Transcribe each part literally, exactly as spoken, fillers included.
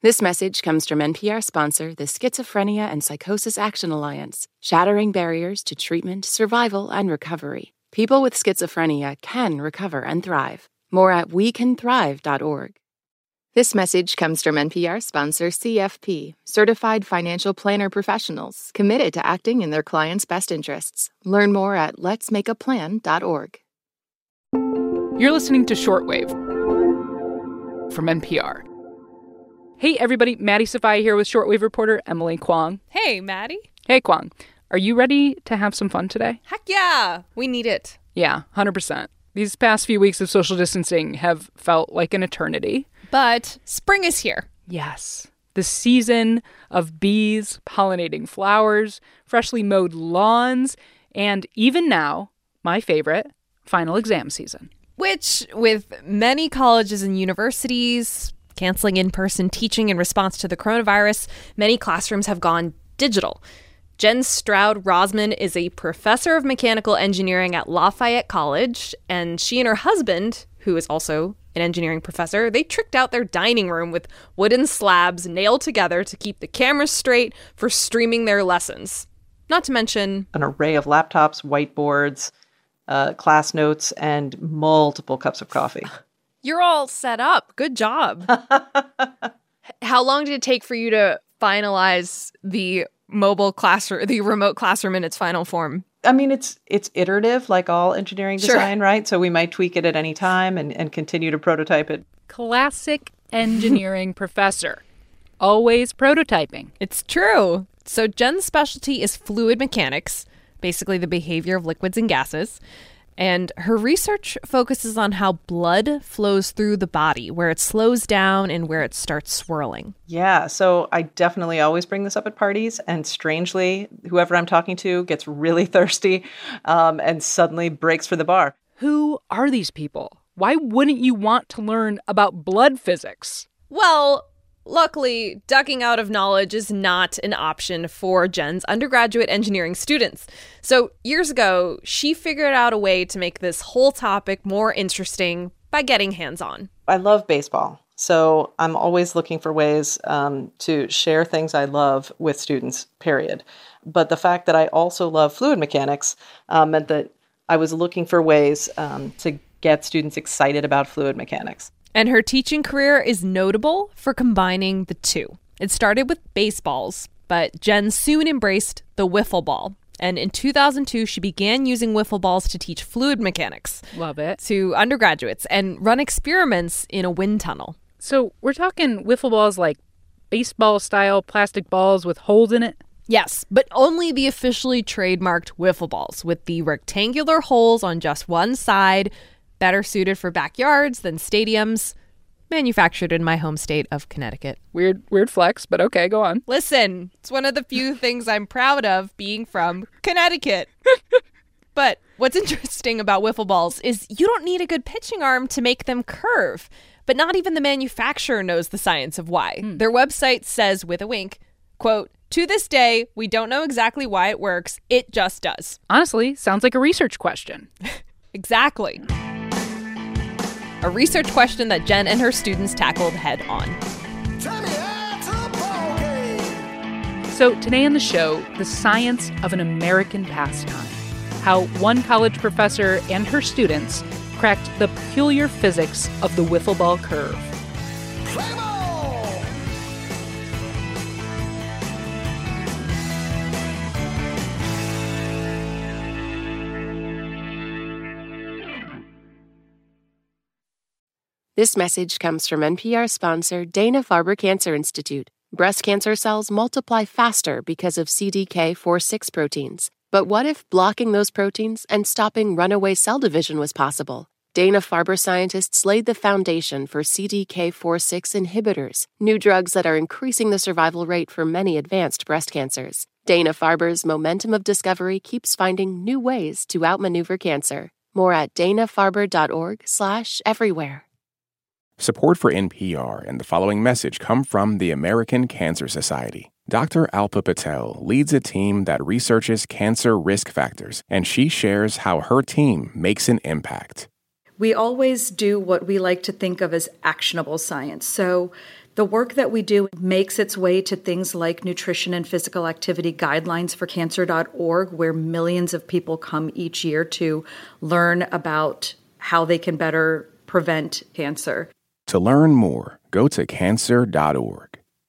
This message comes from N P R sponsor, the Schizophrenia and Psychosis Action Alliance, shattering barriers to treatment, survival, and recovery. People with schizophrenia can recover and thrive. More at we can thrive dot org. This message comes from N P R sponsor C F P, Certified Financial Planner Professionals, committed to acting in their clients' best interests. Learn more at lets make a plan dot org. You're listening to Shortwave from N P R. Hey, everybody. Maddie Sofia here with Shortwave reporter Emily Kwong. Hey, Maddie. Hey, Kwong. Are you ready to have some fun today? Heck yeah. We need it. Yeah, one hundred percent. These past few weeks of social distancing have felt like an eternity. But spring is here. Yes. The season of bees pollinating flowers, freshly mowed lawns, and even now, my favorite, final exam season. Which, with many colleges and universities canceling in-person teaching in response to the coronavirus, many classrooms have gone digital. Jen Stroud Rosman is a professor of mechanical engineering at Lafayette College, and she and her husband, who is also an engineering professor, they tricked out their dining room with wooden slabs nailed together to keep the cameras straight for streaming their lessons. Not to mention an array of laptops, whiteboards, uh, class notes, and multiple cups of coffee. You're all set up. Good job. How long did it take for you to finalize the mobile classroom, the remote classroom in its final form? I mean, it's it's iterative, like all engineering design, Sure. right? So we might tweak it at any time and, and continue to prototype it. Classic engineering professor. Always prototyping. It's true. So Jen's specialty is fluid mechanics, basically the behavior of liquids and gases. And her research focuses on how blood flows through the body, where it slows down and where it starts swirling. Yeah, so I definitely always bring this up at parties. And strangely, whoever I'm talking to gets really thirsty um, and suddenly breaks for the bar. Who are these people? Why wouldn't you want to learn about blood physics? Well, luckily, ducking out of knowledge is not an option for Jen's undergraduate engineering students. So years ago, she figured out a way to make this whole topic more interesting by getting hands-on. I love baseball, so I'm always looking for ways um, to share things I love with students, period. But the fact that I also love fluid mechanics um, meant that I was looking for ways um, to get students excited about fluid mechanics. And her teaching career is notable for combining the two. It started with baseballs, but Jen soon embraced the wiffle ball. And in two thousand two, she began using wiffle balls to teach fluid mechanics. Love it. To undergraduates and run experiments in a wind tunnel. So we're talking wiffle balls like baseball-style plastic balls with holes in it? Yes, but only the officially trademarked wiffle balls with the rectangular holes on just one side, better suited for backyards than stadiums, manufactured in my home state of Connecticut. Weird, weird flex, but okay, go on. Listen, it's one of the few things I'm proud of being from Connecticut. But what's interesting about wiffle balls is you don't need a good pitching arm to make them curve. But not even the manufacturer knows the science of why. Mm. Their website says, with a wink, quote, "To this day, we don't know exactly why it works. It just does." Honestly, sounds like a research question. Exactly. A research question that Jen and her students tackled head on. So today on the show, the science of an American pastime. How one college professor and her students cracked the peculiar physics of the wiffle ball curve. Play ball! This message comes from N P R sponsor Dana-Farber Cancer Institute. Breast cancer cells multiply faster because of C D K four six proteins. But what if blocking those proteins and stopping runaway cell division was possible? Dana-Farber scientists laid the foundation for C D K four six inhibitors, new drugs that are increasing the survival rate for many advanced breast cancers. Dana-Farber's momentum of discovery keeps finding new ways to outmaneuver cancer. More at dana-farber.org slash everywhere. Support for N P R and the following message come from the American Cancer Society. Doctor Alpa Patel leads a team that researches cancer risk factors, and she shares how her team makes an impact. We always do what we like to think of as actionable science. So The work that we do makes its way to things like nutrition and physical activity guidelines for cancer dot org, where millions of people come each year to learn about how they can better prevent cancer. To learn more, go to cancer dot org.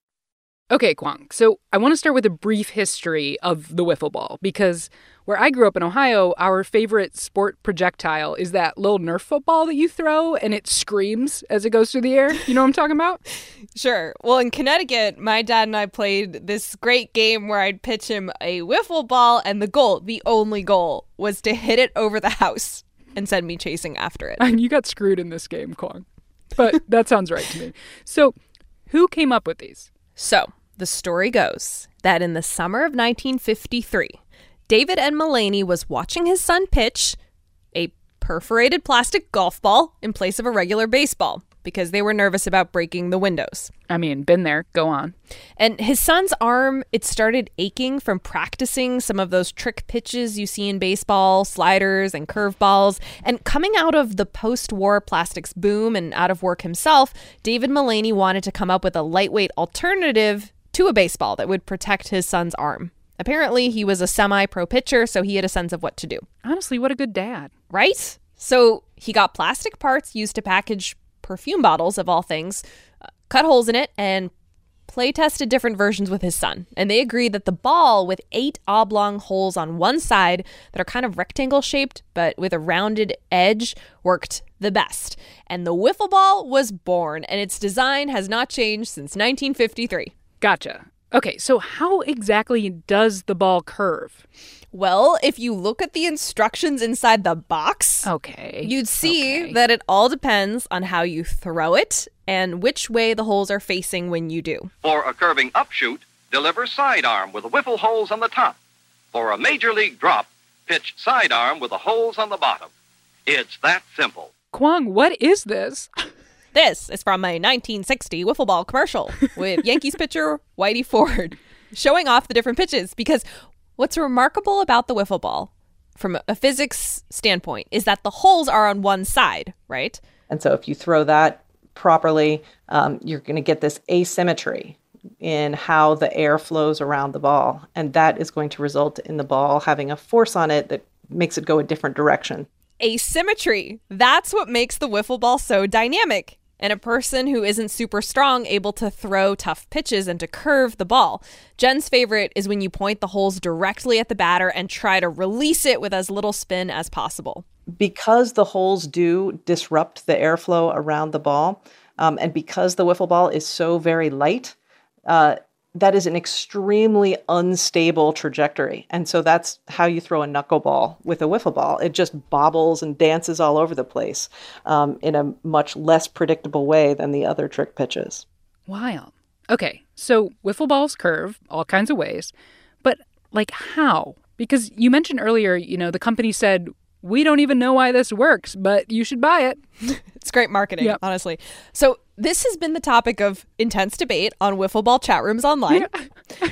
Okay, Kwong, so I want to start with a brief history of the wiffle ball, because where I grew up in Ohio, our favorite sport projectile is that little Nerf football that you throw and it screams as it goes through the air. You know what I'm talking about? Sure. Well, in Connecticut, my dad and I played this great game where I'd pitch him a wiffle ball, and the goal, the only goal, was to hit it over the house and send me chasing after it. And you got screwed in this game, Kwong. But that sounds right to me. So who came up with these? So the story goes that in the summer of nineteen fifty-three, David N. Mullaney was watching his son pitch a perforated plastic golf ball in place of a regular baseball because they were nervous about breaking the windows. I mean, been there. Go on. And his son's arm, it started aching from practicing some of those trick pitches you see in baseball, sliders and curveballs. And coming out of the post-war plastics boom and out of work himself, David Mullaney wanted to come up with a lightweight alternative to a baseball that would protect his son's arm. Apparently, he was a semi-pro pitcher, so he had a sense of what to do. Honestly, what a good dad. Right? So he got plastic parts used to package perfume bottles, of all things, uh, cut holes in it, and play tested different versions with his son. And they agreed that the ball with eight oblong holes on one side that are kind of rectangle shaped, but with a rounded edge, worked the best. And the wiffle ball was born, and its design has not changed since nineteen fifty-three. Gotcha. Okay, so how exactly does the ball curve? Well, if you look at the instructions inside the box, okay, you'd see okay. that it all depends on how you throw it and which way the holes are facing when you do. For a curving upshoot, deliver sidearm with the wiffle holes on the top. For a major league drop, pitch sidearm with the holes on the bottom. It's that simple. Kwong, what is this? This is from a nineteen sixty wiffle ball commercial with Yankees pitcher Whitey Ford showing off the different pitches, because what's remarkable about the wiffle ball from a physics standpoint is that the holes are on one side, right? And so if you throw that properly, um, you're going to get this asymmetry in how the air flows around the ball. And that is going to result in the ball having a force on it that makes it go a different direction. Asymmetry. That's what makes the wiffle ball so dynamic. And a person who isn't super strong able to throw tough pitches and to curve the ball. Jen's favorite is when you point the holes directly at the batter and try to release it with as little spin as possible. Because the holes do disrupt the airflow around the ball, um, and because the wiffle ball is so very light, uh, that is an extremely unstable trajectory. And so that's how you throw a knuckleball with a wiffle ball. It just bobbles and dances all over the place um, in a much less predictable way than the other trick pitches. Wild. Okay, so wiffle balls curve all kinds of ways, but like how? Because you mentioned earlier, you know, the company said, we don't even know why this works, but you should buy it. It's great marketing, yep. honestly. So this has been the topic of intense debate on wiffle ball chat rooms online. Yeah.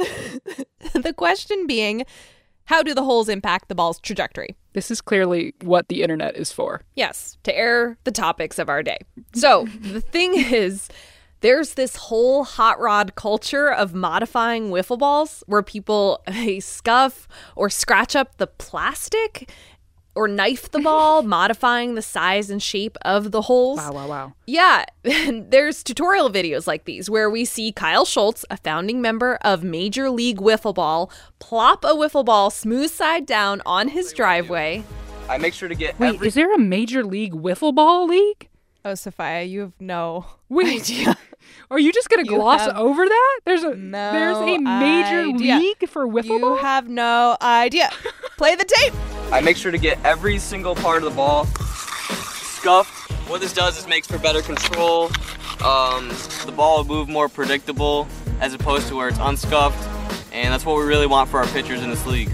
The question being, how do the holes impact the ball's trajectory? This is clearly what the internet is for. Yes, to air the topics of our day. So the thing is, there's this whole hot rod culture of modifying wiffle balls where people they scuff or scratch up the plastic or knife the ball, modifying the size and shape of the holes. Wow, wow, wow. Yeah, and there's tutorial videos like these where we see Kyle Schultz, a founding member of Major League Wiffle Ball, plop a wiffle ball smooth side down on his driveway. I make sure to get Wait, every- is there a Major League Wiffle Ball league? Oh, Sophia, you have no Wait, idea. Are you just going to gloss have over that? There's a no there's a major idea. league for wiffle You ball? You have no idea. Play the tape. I make sure to get every single part of the ball scuffed. What this does is makes for better control. Um, the ball will move more predictable as opposed to where it's unscuffed, and that's what we really want for our pitchers in this league.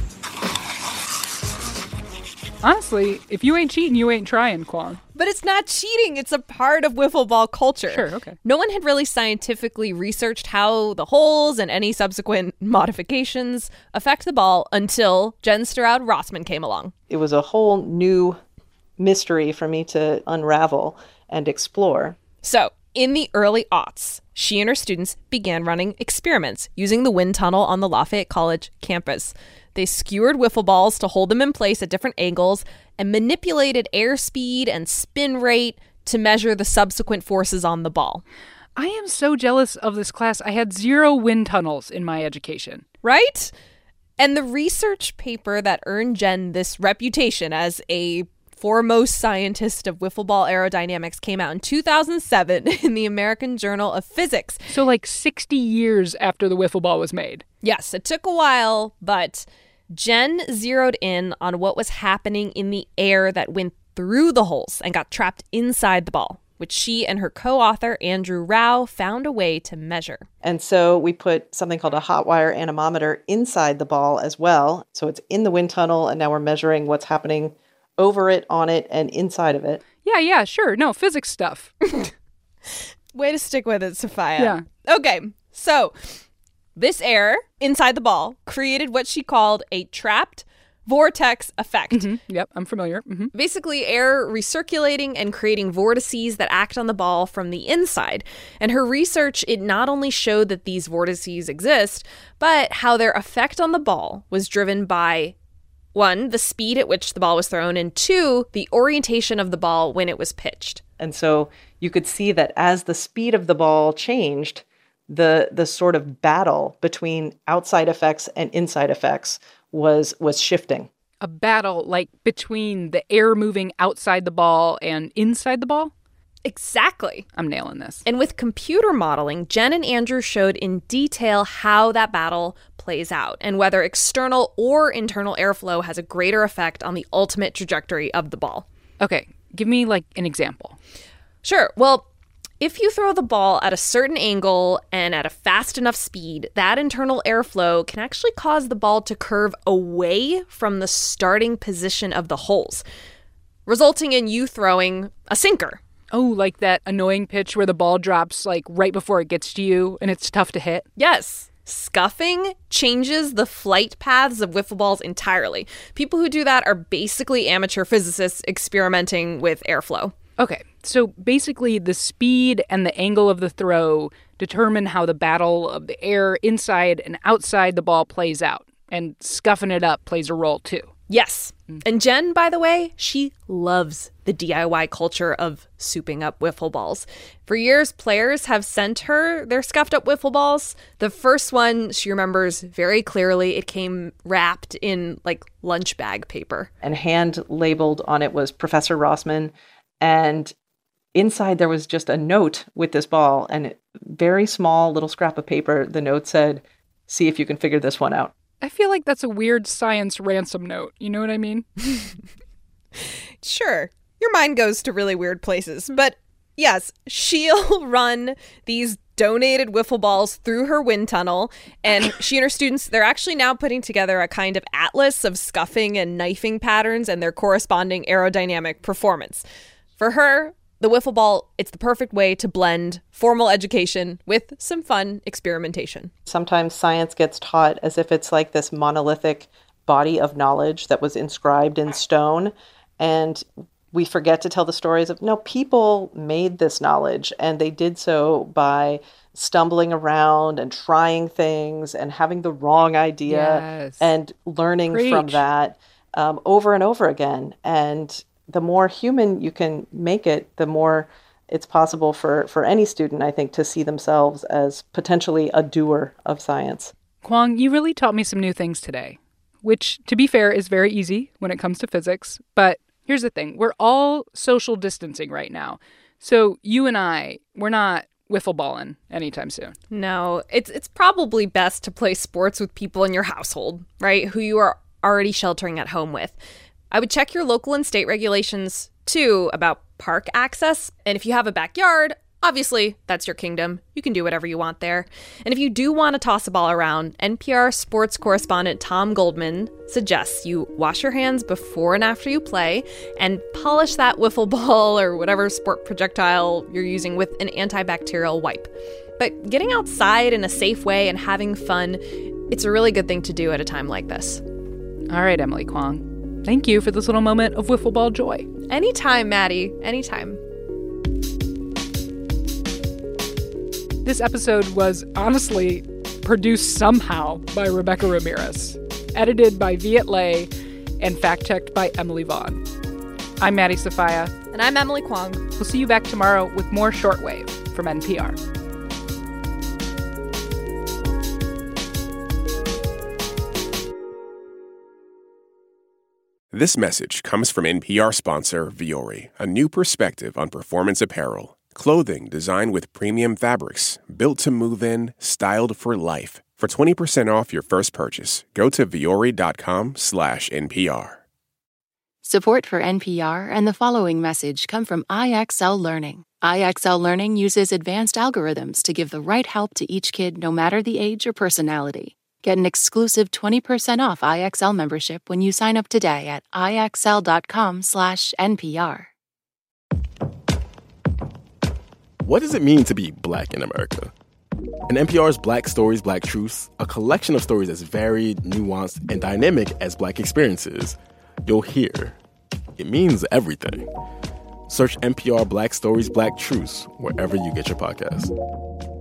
Honestly, if you ain't cheating, you ain't trying, Kwong. But it's not cheating. It's a part of wiffle ball culture. Sure, okay. No one had really scientifically researched how the holes and any subsequent modifications affect the ball until Jen Stroud Rossman came along. It was a whole new mystery for me to unravel and explore. So In the early aughts, she and her students began running experiments using the wind tunnel on the Lafayette College campus. They skewered wiffle balls to hold them in place at different angles and manipulated airspeed and spin rate to measure the subsequent forces on the ball. I am so jealous of this class. I had zero wind tunnels in my education. Right? And the research paper that earned Jen this reputation as a foremost scientist of wiffle ball aerodynamics came out in two thousand seven in the American Journal of Physics. So like sixty years after the wiffle ball was made. Yes, it took a while, but Jen zeroed in on what was happening in the air that went through the holes and got trapped inside the ball, which she and her co-author, Andrew Rao, found a way to measure. And so we put something called a hot wire anemometer inside the ball as well. So it's in the wind tunnel, and now we're measuring what's happening over it, on it, and inside of it. Yeah, yeah, sure. No, physics stuff. Way to stick with it, Sophia. Yeah. Okay, so this air inside the ball created what she called a trapped vortex effect. Mm-hmm. Yep, I'm familiar. Mm-hmm. Basically, air recirculating and creating vortices that act on the ball from the inside. And her research, it not only showed that these vortices exist, but how their effect on the ball was driven by, one, the speed at which the ball was thrown, and two, the orientation of the ball when it was pitched. And so you could see that as the speed of the ball changed, the the sort of battle between outside effects and inside effects was was shifting. A battle like between the air moving outside the ball and inside the ball? Exactly. I'm nailing this. And with computer modeling, Jen and Andrew showed in detail how that battle plays out and whether external or internal airflow has a greater effect on the ultimate trajectory of the ball. Okay, give me like an example. Sure. Well, if you throw the ball at a certain angle and at a fast enough speed, that internal airflow can actually cause the ball to curve away from the starting position of the holes, resulting in you throwing a sinker. Oh, like that annoying pitch where the ball drops like right before it gets to you and it's tough to hit? Yes. Scuffing changes the flight paths of wiffle balls entirely. People who do that are basically amateur physicists experimenting with airflow. Okay, so basically the speed and the angle of the throw determine how the battle of the air inside and outside the ball plays out. And scuffing it up plays a role too. Yes. And Jen, by the way, she loves the D I Y culture of souping up wiffle balls. For years, players have sent her their scuffed up wiffle balls. The first one, she remembers very clearly, it came wrapped in like lunch bag paper. And hand labeled on it was Professor Rossman. And inside there was just a note with this ball and a very small little scrap of paper. The note said, "See if you can figure this one out." I feel like that's a weird science ransom note. You know what I mean? Sure. Your mind goes to really weird places. But yes, she'll run these donated wiffle balls through her wind tunnel. And she and her students, they're actually now putting together a kind of atlas of scuffing and knifing patterns and their corresponding aerodynamic performance. For her, the wiffle ball, it's the perfect way to blend formal education with some fun experimentation. Sometimes science gets taught as if it's like this monolithic body of knowledge that was inscribed in stone. And we forget to tell the stories of, no, people made this knowledge, and they did so by stumbling around and trying things and having the wrong idea yes. and learning Preach. from that um, over and over again. And the more human you can make it, the more it's possible for, for any student, I think, to see themselves as potentially a doer of science. Kwong, you really taught me some new things today, which, to be fair, is very easy when it comes to physics. But here's the thing. We're all social distancing right now. So you and I, we're not wiffle balling anytime soon. No, it's it's probably best to play sports with people in your household, right, who you are already sheltering at home with. I would check your local and state regulations, too, about park access. And if you have a backyard, obviously, that's your kingdom. You can do whatever you want there. And if you do want to toss a ball around, N P R sports correspondent Tom Goldman suggests you wash your hands before and after you play and polish that wiffle ball or whatever sport projectile you're using with an antibacterial wipe. But getting outside in a safe way and having fun, it's a really good thing to do at a time like this. All right, Emily Kwong. Thank you for this little moment of wiffle ball joy. Anytime, Maddie. Anytime. This episode was honestly produced somehow by Rebecca Ramirez, edited by Viet Le, and fact-checked by Emily Vaughn. I'm Maddie Sofia. And I'm Emily Kwong. We'll see you back tomorrow with more Shortwave from N P R. This message comes from N P R sponsor Vuori, a new perspective on performance apparel. Clothing designed with premium fabrics, built to move in, styled for life. For twenty percent off your first purchase, go to vuori.com slash NPR. Support for N P R and the following message come from I X L Learning. I X L Learning uses advanced algorithms to give the right help to each kid no matter the age or personality. Get an exclusive twenty percent off I X L membership when you sign up today at ixl.com slash NPR. What does it mean to be Black in America? In N P R's Black Stories, Black Truths, a collection of stories as varied, nuanced, and dynamic as Black experiences, you'll hear it means everything. Search N P R Black Stories, Black Truths wherever you get your podcasts.